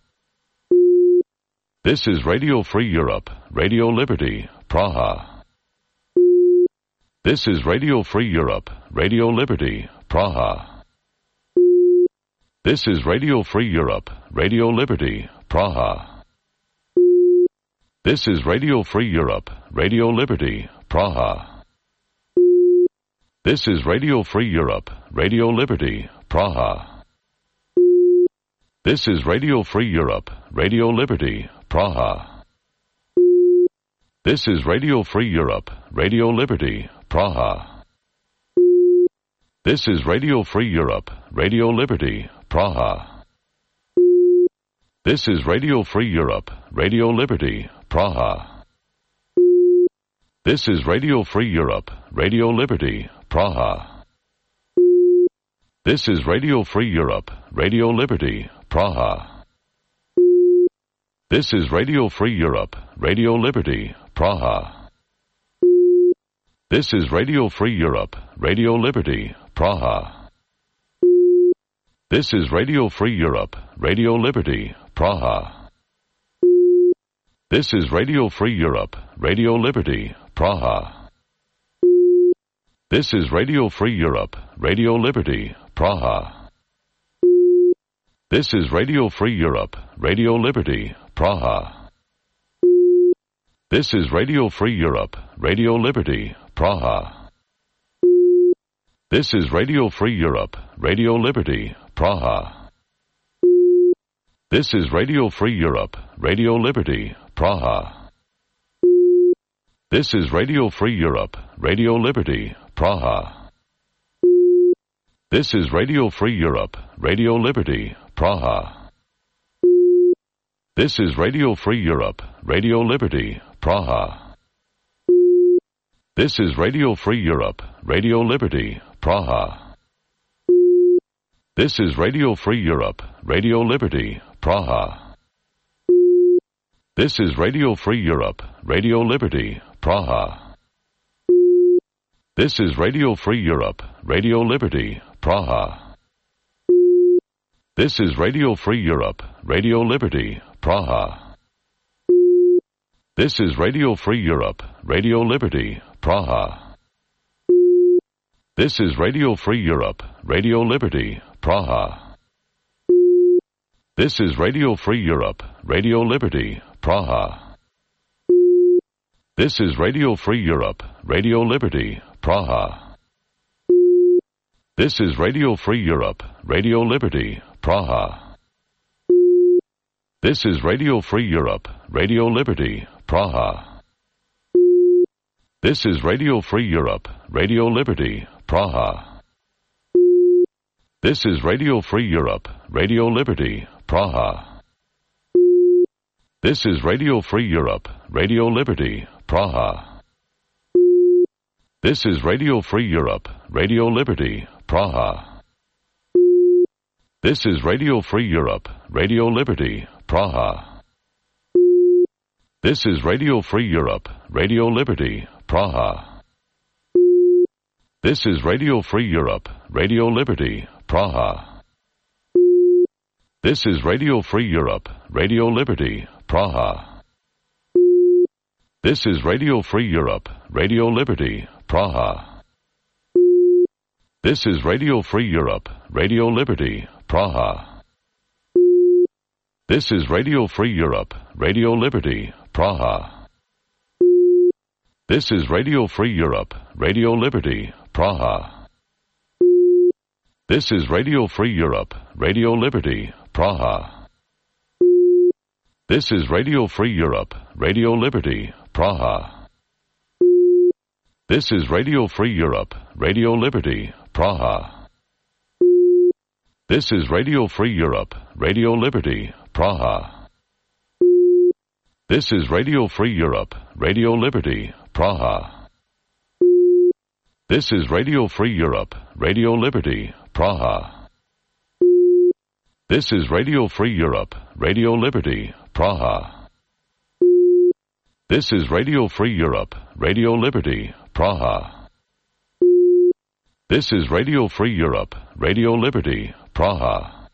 This is Radio Free Europe, Radio Liberty, Praha. This is Radio Free Europe, Radio Liberty, Praha. This is Radio Free Europe, Radio Liberty, Praha. This is Radio Free Europe, Radio Liberty, Praha. This is Radio Free Europe, Radio Liberty, Praha. This is Radio Free Europe, Radio Liberty, Praha. This is Radio Free Europe, Radio Liberty, Praha. This is Radio Free Europe, Radio Liberty, Praha. This is Radio Free Europe, Radio Liberty, Praha. This is Radio Free Europe, Radio Liberty, Praha. This is Radio Free Europe, Radio Liberty, Praha. This is Radio Free Europe, Radio Liberty, Praha. This is Radio Free Europe, Radio Liberty, Praha. This is Radio Free Europe, Radio Liberty, Praha. This is Radio Free Europe, Radio Liberty, Praha. This is Radio Free Europe, Radio Liberty, Praha. This is Radio Free Europe, Radio Liberty, Praha. This is Radio Free Europe, Radio Liberty, Praha. This is Radio Free Europe, Radio Liberty, Praha. This is Radio Free Europe, Radio Liberty, Praha. This is Radio Free Europe, Radio Liberty, Praha. This is Radio Free Europe, Radio Liberty, Praha. This is Radio Free Europe, Radio Liberty, Praha. This is Radio Free Europe, Radio Liberty, Praha. This is Radio Free Europe, Radio Liberty, Praha. This is Radio Free Europe, Radio Liberty, Praha. This is Radio Free Europe, Radio Liberty, Praha. This is Radio Free Europe, Radio Liberty, Praha. This is Radio Free Europe, Radio Liberty, Praha. This is Radio Free Europe, Radio Liberty, Praha. This is Radio Free Europe, Radio Liberty, Praha. This is Radio Free Europe, Radio Liberty, Praha. This is Radio Free Europe, Radio Liberty, Praha. This is Radio Free Europe, Radio Liberty, Praha. This is Radio Free Europe, Radio Liberty, Praha. This is Radio Free Europe, Radio Liberty, Praha. This is Radio Free Europe, Radio Liberty, Praha. This is Radio Free Europe, Radio Liberty, Praha. This is Radio Free Europe, Radio Liberty, Praha. This is Radio Free Europe, Radio Liberty, Praha. This is Radio Free Europe, Radio Liberty, Praha. This is Radio Free Europe, Radio Liberty, Praha. This is Radio Free Europe, Radio Liberty, Praha. This is Radio Free Europe, Radio Liberty, Praha. This is Radio Free Europe, Radio Liberty, Praha. This is Radio Free Europe, Radio Liberty, Praha. This is Radio Free Europe, Radio Liberty, Praha. This is Radio Free Europe, Radio Liberty, Praha. This is Radio Free Europe, Radio Liberty, Praha. This is Radio Free Europe, Radio Liberty, Praha. This is Radio Free Europe, Radio Liberty, Praha. This is Radio Free Europe, Radio Liberty, Praha. This is Radio Free Europe, Radio Liberty, Praha. This is Radio Free Europe, Radio Liberty, Praha. This is Radio Free Europe, Radio Liberty, Praha.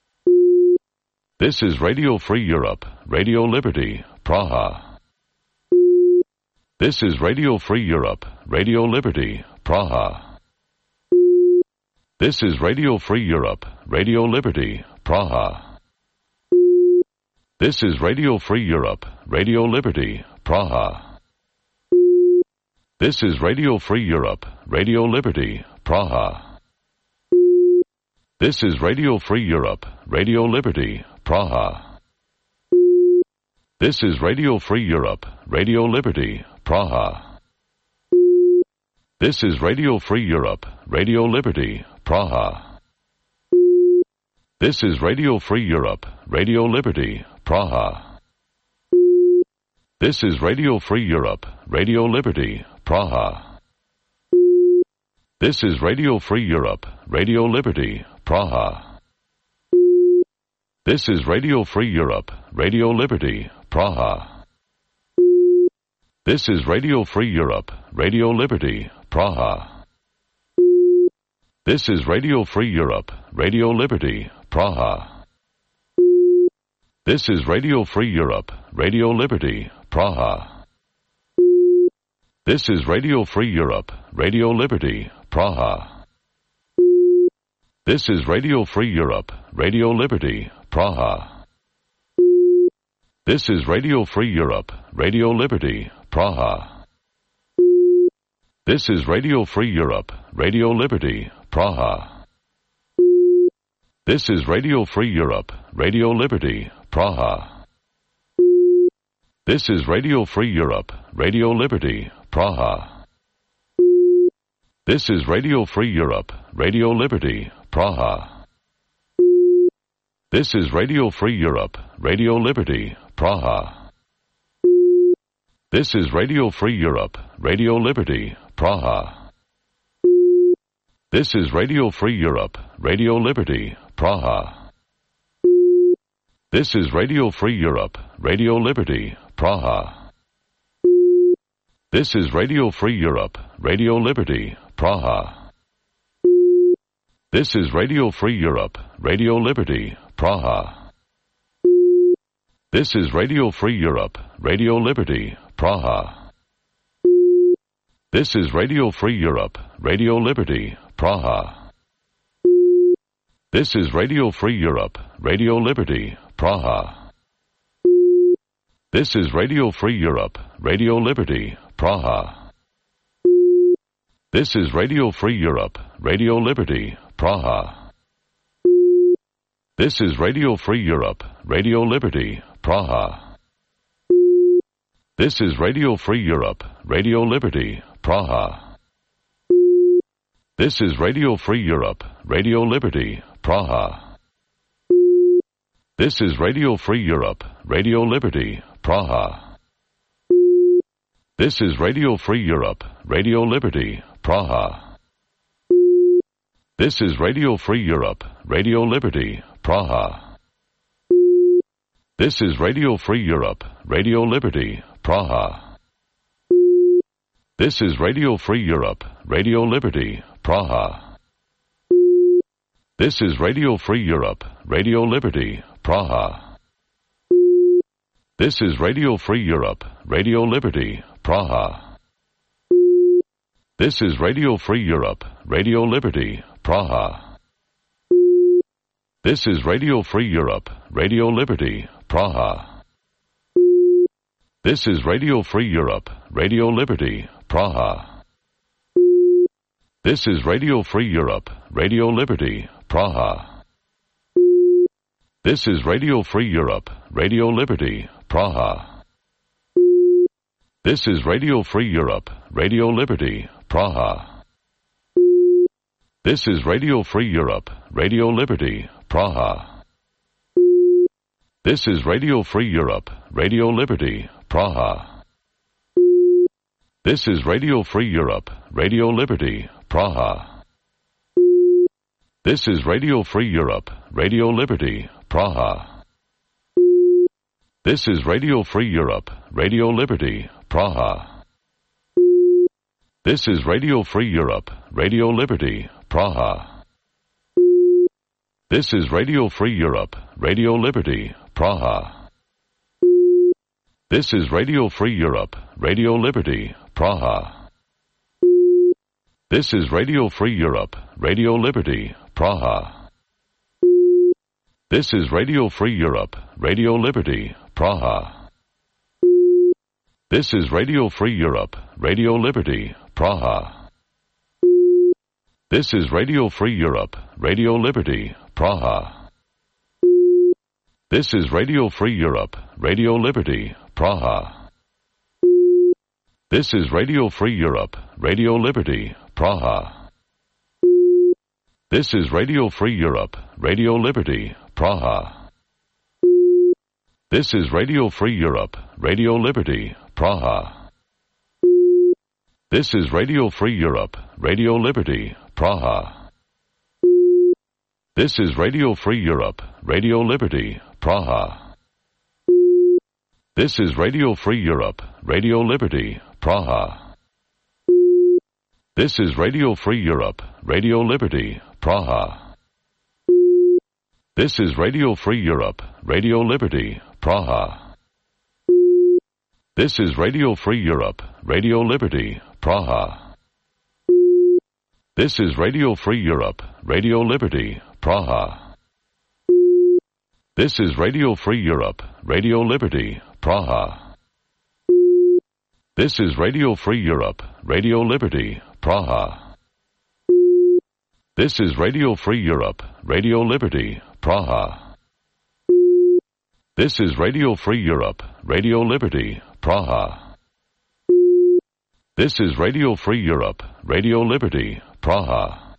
This is Radio Free Europe, Radio Liberty, Praha. This is Radio Free Europe, Radio Liberty, Praha. This is Radio Free Europe, Radio Liberty, Praha. This is Radio Free Europe, Radio Liberty, Praha. This is Radio Free Europe, Radio Liberty, Praha. This is Radio Free Europe, Radio Liberty, Praha. This is Radio Free Europe, Radio Liberty, Praha. This is Radio Free Europe, Radio Liberty, Praha. This is Radio Free Europe, Radio Liberty, Praha. This is Radio Free Europe, Radio Liberty, Praha. This is Radio Free Europe, Radio Liberty, Praha. This is Radio Free Europe, Radio Liberty, Praha. This is Radio Free Europe, Radio Liberty, Praha. This is Radio Free Europe, Radio Liberty, Praha. This is Radio Free Europe, Radio Liberty, Praha. This is Radio Free Europe, Radio Liberty, Praha. This is Radio Free Europe, Radio Liberty, Praha. This is Radio Free Europe, Radio Liberty, Praha. This is Radio Free Europe, Radio Liberty, Praha. This is Radio Free Europe, Radio Liberty, Praha. This is Radio Free Europe, Radio Liberty, Praha. This is Radio Free Europe, Radio Liberty, Praha. This is Radio Free Europe, Radio Liberty, Praha. This is Radio Free Europe, Radio Liberty, Praha. This is Radio Free Europe, Radio Liberty, Praha. This is Radio Free Europe, Radio Liberty, Praha. This is Radio Free Europe, Radio Liberty, Praha. This is Radio Free Europe, Radio Liberty, Praha. This is Radio Free Europe, Radio Liberty, Praha. This is Radio Free Europe, Radio Liberty, Praha. This is Radio Free Europe, Radio Liberty, Praha. This is Radio Free Europe, Radio Liberty, Praha. This is Radio Free Europe, Radio Liberty, Praha. This is Radio Free Europe, Radio Liberty, Praha. This is Radio Free Europe, Radio Liberty, Praha. This is Radio Free Europe, Radio Liberty, Praha. This is Radio Free Europe, Radio Liberty, Praha. This is Radio Free Europe, Radio Liberty, Praha. This is Radio Free Europe, Radio Liberty, Praha. This is Radio Free Europe, Radio Liberty, Praha. This is Radio Free Europe, Radio Liberty, Praha. This is Radio Free Europe, Radio Liberty, Praha. This is Radio Free Europe, Radio Liberty, Praha. This is Radio Free Europe, Radio Liberty, Praha. This is Radio Free Europe, Radio Liberty, Praha. This is Radio Free Europe, Radio Liberty, Praha. This is Radio Free Europe, Radio Liberty, Praha. This is Radio Free Europe, Radio Liberty, Praha. This is Radio Free Europe, Radio Liberty, Praha. This is Radio Free Europe, Radio Liberty, Praha. This is Radio Free Europe, Radio Liberty, Praha. This is Radio Free Europe, Radio Liberty, Praha. This is Radio Free Europe, Radio Liberty, Praha. This is Radio Free Europe, Radio Liberty, Praha. This is Radio Free Europe, Radio Liberty, Praha. This is Radio Free Europe, Radio Liberty, Praha. This is Radio Free Europe, Radio Liberty, Praha. This is Radio Free Europe, Radio Liberty, Praha. This is Radio Free Europe, Radio Liberty, Praha. This is Radio Free Europe, Radio Liberty, Praha. This is Radio Free Europe, Radio Liberty, Praha. This is Radio Free Europe, Radio Liberty, Praha. This is Radio Free Europe, Radio Liberty, Praha. This is Radio Free Europe, Radio Liberty, Praha. This is Radio Free Europe, Radio Liberty, Praha. This is Radio Free Europe, Radio Liberty, Praha. This is Radio Free Europe, Radio Liberty, Praha. This is Radio Free Europe, Radio Liberty, Praha. This is Radio Free Europe, Radio Liberty, Praha. This is Radio Free Europe, Radio Liberty, Praha. This is Radio Free Europe, Radio Liberty, Praha. This is Radio Free Europe, Radio Liberty, Praha. This is Radio Free Europe, Radio Liberty, Praha. This is Radio Free Europe, Radio Liberty, Praha. This is Radio Free Europe, Radio Liberty, Praha. This is Radio Free Europe, Radio Liberty, Praha. This is Radio Free Europe, Radio Liberty, Praha.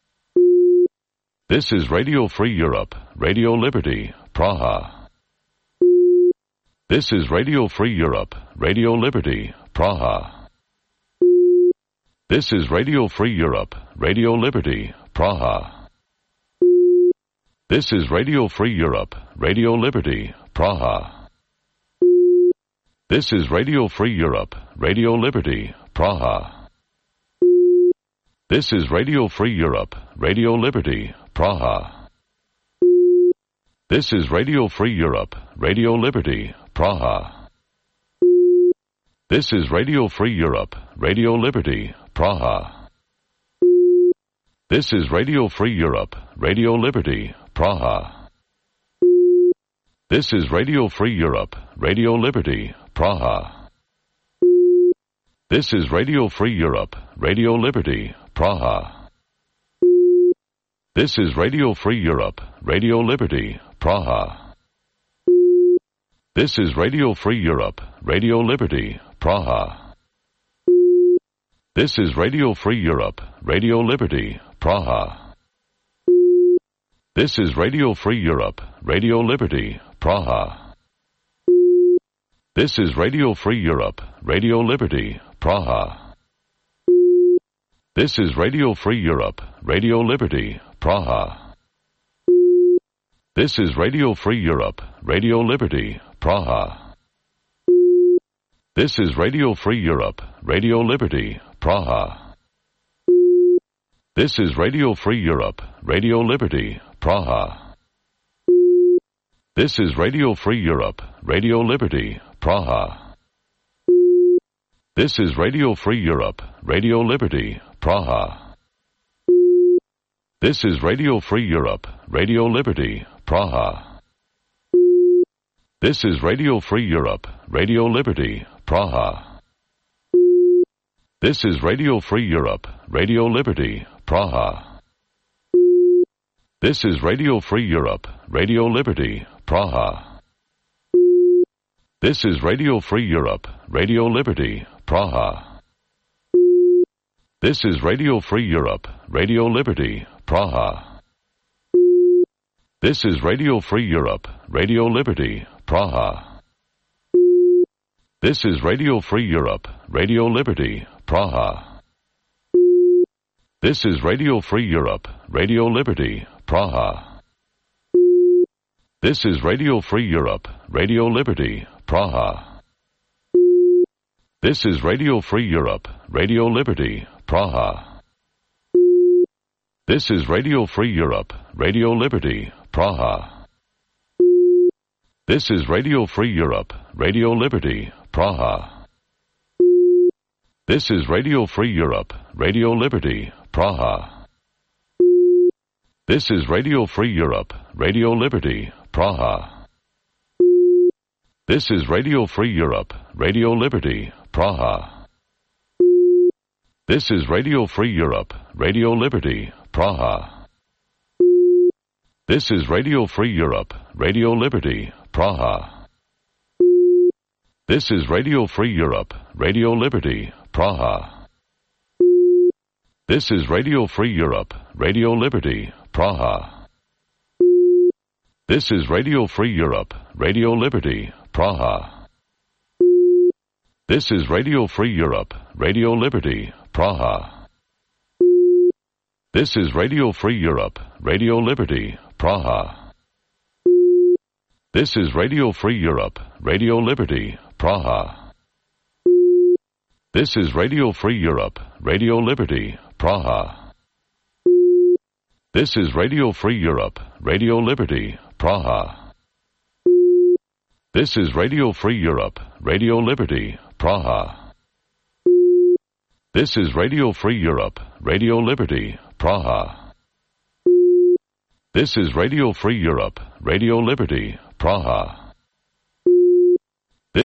This is Radio Free Europe, Radio Liberty, Praha. This is Radio Free Europe, Radio Liberty, Praha. This is Radio Free Europe, Radio Liberty, Praha. This is Radio Free Europe, Radio Liberty, Praha. This is Radio Free Europe, Radio Liberty, Praha. This is Radio Free Europe, Radio Liberty, Praha. This is Radio Free Europe, Radio Liberty, Praha. This is Radio Free Europe, Radio Liberty, Praha. This is Radio Free Europe, Radio Liberty, Praha. This is Radio Free Europe, Radio Liberty, Praha. This is Radio Free Europe, Radio Liberty, Praha. This is Radio Free Europe, Radio Liberty, Praha. This is Radio Free Europe, Radio Liberty, Praha. This is Radio Free Europe, Radio Liberty, Praha. This is Radio Free Europe, Radio Liberty, Praha. This is Radio Free Europe, Radio Liberty, Praha. This is Radio Free Europe, Radio Liberty, Praha. This is Radio Free Europe, Radio Liberty, Praha. This is Radio Free Europe, Radio Liberty, Praha. This is Radio Free Europe, Radio Liberty, Praha. This is Radio Free Europe, Radio Liberty, Praha. This is Radio Free Europe, Radio Liberty, Praha. This is Radio Free Europe, Radio Liberty, Praha. This is Radio Free Europe, Radio Liberty, Praha. This is Radio Free Europe, Radio Liberty, Praha. This is Radio Free Europe, Radio Liberty, Praha. This is Radio Free Europe, Radio Liberty, Praha. This is Radio Free Europe, Radio Liberty, Praha. This is Radio Free Europe, Radio Liberty, Praha. This is Radio Free Europe, Radio Liberty, Praha. This is Radio Free Europe, Radio Liberty, Praha. This is Radio Free Europe, Radio Liberty, Praha. This is Radio Free Europe, Radio Liberty, Praha. This is Radio Free Europe, Radio Liberty, Praha. This is Radio Free Europe, Radio Liberty, Praha. This is Radio Free Europe, Radio Liberty, Praha. This is Radio Free Europe, Radio Liberty, Praha. This is Radio Free Europe, Radio Liberty, Praha. This is Radio Free Europe, Radio Liberty, Praha. This is Radio Free Europe, Radio Liberty, Praha. This is Radio Free Europe, Radio Liberty, Praha. This is Radio Free Europe, Radio Liberty, Praha. This is Radio Free Europe, Radio Liberty, Praha. This is Radio Free Europe, Radio Liberty, Praha. This is Radio Free Europe, Radio Liberty, Praha. This is Radio Free Europe, Radio Liberty, Praha. This is Radio Free Europe, Radio Liberty, Praha. This is Radio Free Europe, Radio Liberty, Praha. This is Radio Free Europe, Radio Liberty, Praha. This is Radio Free Europe, Radio Liberty, Praha. This is Radio Free Europe, Radio Liberty, Praha.